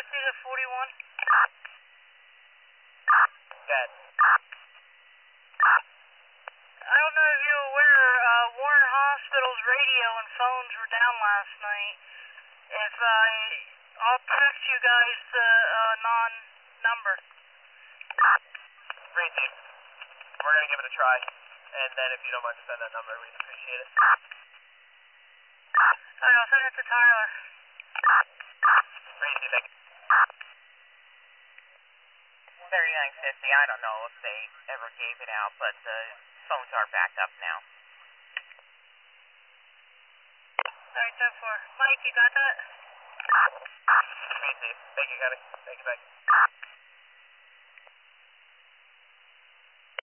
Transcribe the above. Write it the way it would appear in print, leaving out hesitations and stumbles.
Jesse to 41. Good. I don't know if you're aware, Warren Hospital's radio and phones were down last night. If I'll text you guys the non-number. Great, Chief. We're going to give it a try. And then if you don't mind to send that number, we'd appreciate it. Alright, I'll send it to Tyler. Great, Chief. Thank you. 3950, I don't know if they ever gave it out, but the phones are backed up now. Alright, 10-4. Mike, you got that? Great, Chief. Thank you, Connie. Thank you, Mike.